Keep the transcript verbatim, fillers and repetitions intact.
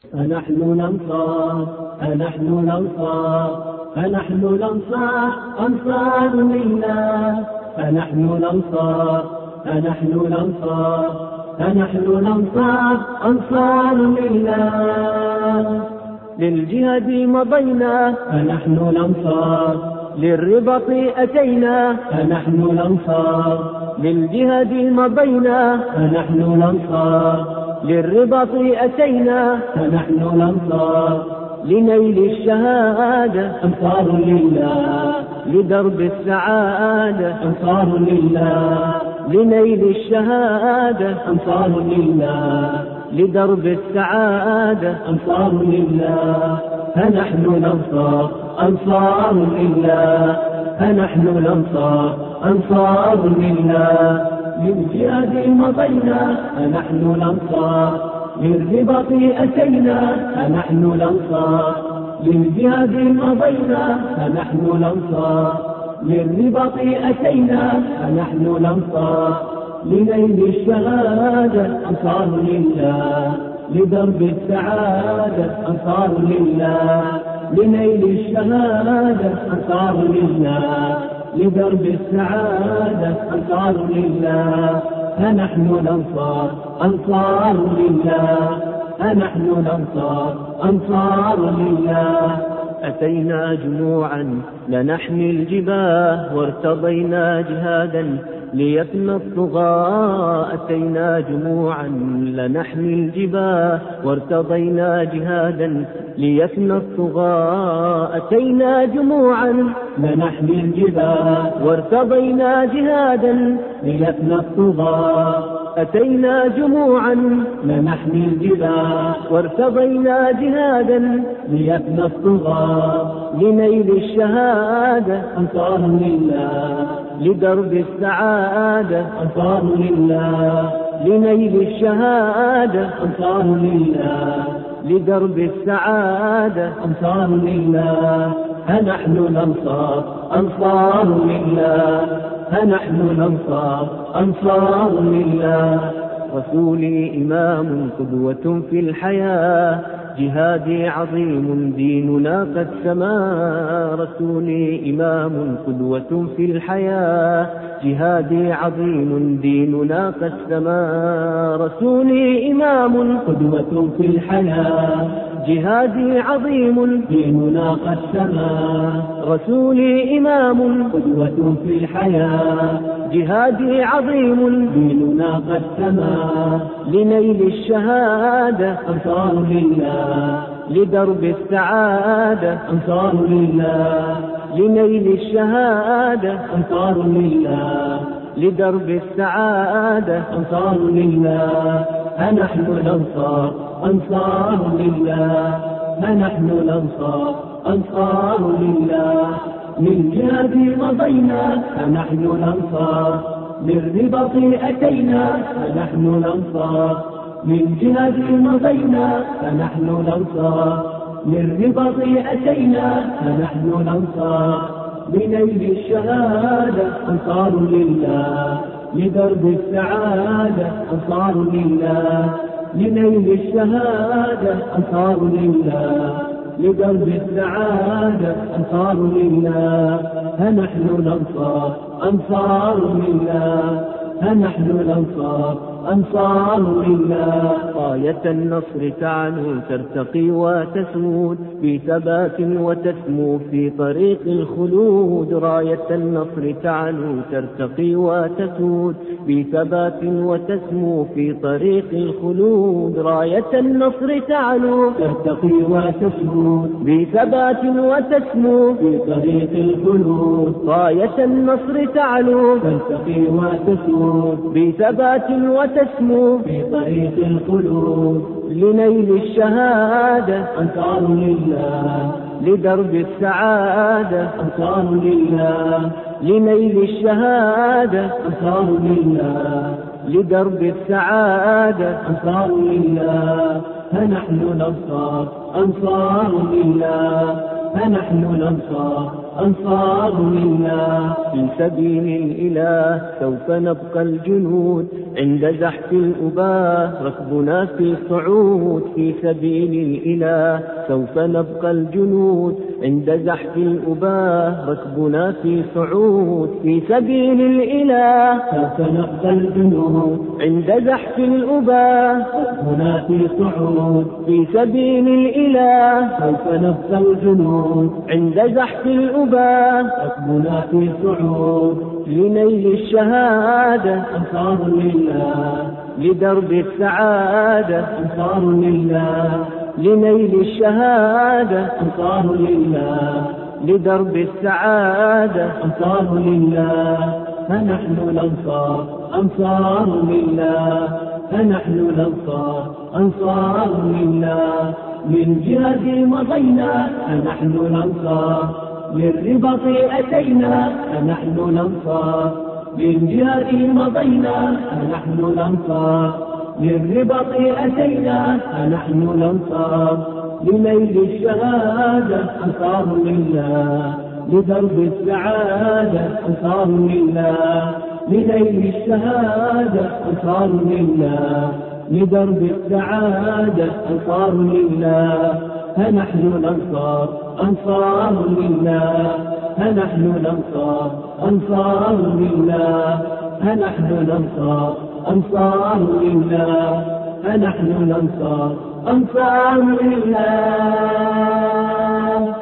فنحن الأنصار فنحن الأنصار فنحن الأنصار أنصار لله. فنحن الأنصار فنحن الأنصار فنحن الأنصار أنصار لله. للجهاد مضينا فنحن الأنصار للرباط أتينا. فنحن الأنصار للجهاد مضينا فنحن الأنصار للرباط أتينا. فنحن الأنصار لنيل الشهادة أنصار لله. لدرب السعادة أنصار لله. لنيل الشهادة أنصار لله. لدرب السعادة أنصار لله. فنحن الأنصار أنصار لله. فنحن الأنصار أنصار لله. للجهاد مضينا فنحن الأنصار للرباط أتينا. فنحن الأنصار للجهاد مضينا فنحن الأنصار للرباط أتينا. فنحن الأنصار لنيل الشهادة أنصار لله. لدرب السعادة أنصار لله. لنيل الشهادة أنصار لله. لدرب السعادة أنصار لله. فنحن الأنصار أنصار لله. فنحن الأنصار أنصار لله. أتينا جموعا لنحمي الجباه وارتضينا جهادا ليفنى الطغاة. أتينا جموعا لنحمي الجباه وارتضينا جهادا ليفنى الطغاة. أتينا جموعا لنحمي الجباه وارتضينا جهادا ليفنى الطغاة. أتينا جموعا لنحمي الجباه وارتضينا جهادا ليفنى الطغاة. لنيل الشهادة أنصار لله. لدرب السعادة أنصار لله. لنيل الشهادة أنصار لله. لدرب السعادة أنصار لله. فنحن الأنصار أنصار لله. فنحن الأنصار أنصار لله. رسولي إمام قدوة في الحياة جهادي عظيم ديننا قد سما. رسولي إمام قدوة في الحياة جهادي عظيم ديننا قد سما. رسولي إمام قدوة في الحياة جهادي عظيم ديننا قد سما. رسولي إمام قدوة في الحياة جهادي عظيم ديننا قد سما. لنيل الشهادة أنصار لله. لدرب السعادة أنصار لله. لنيل الشهادة أنصار لله. لدرب السعادة أنصار لله. فنحن الأنصار أنصار لله. فنحن الأنصار أنصار لله. للجهاد مضينا فنحن الأنصار للرباط أتينا. فنحن الأنصار للجهاد مضينا فنحن الأنصار للرباط أتينا. فنحن الأنصار لنيل الشهادة أنصار لله. لدرب السعادة أنصار لله. لنيل الشهادة أنصار لله. لدرب السعادة أنصار لله. فنحن الأنصار أنصار لله. فنحن الأنصار أنصار لله. راية النصر تعلو ترتقي وتسود بثبات وتسمو في طريق الخلود. راية النصر تعلو ترتقي وتسود بثبات وتسمو في طريق الخلود. راية النصر تعلو ترتقي وتسود بثبات وتسمو في طريق الخلود. راية النصر تعلو ترتقي وتسود بثبات وتسمو في طريق الخلود. لنيل الشهادة أنصار لله. لدرب السعادة أنصار لله. لنيل الشهادة أنصار لله. لدرب السعادة أنصار لله. فنحن الأنصار أنصار لله. فنحن الأنصار أنصار لله. في سبيل الإله سوف نبقى الجنود، عند زحف الأباء ركبنا في صعود. في سبيل الإله سوف نبقى الجنود، عند زحف الأباء ركبنا في صعود. في سبيل الإله سوف نبقى الجنود، عند زحف الأباء ركبنا في صعود. في سبيل الإله سوف نبقى الجنود، عند زحف الأباء ركبنا في صعود. لنيل الشهادة أنصار لله، لدرب السعادة. أنصار لله، لنيل الشهادة أنصار لله، لدرب السعادة. أنصار لله. فنحن الأنصار أنصار لله، فنحن الأنصار أنصار لله. للجهاد مضينا فنحن الأنصار، للرباط أتينا فنحن الأنصار. للجهاد مضينا فنحن الأنصار، للرباط أتينا فنحن الأنصار. لنيل الشهادة أنصار لله، لدرب السعادة أنصار لله. لنيل الشهادة أنصار لله، لدرب السعادة أنصار لله. فنحن الأنصار أنصار لله، فنحن الأنصار أنصار لله. فنحن الأنصار أنصار لله، فنحن الأنصار أنصار لله.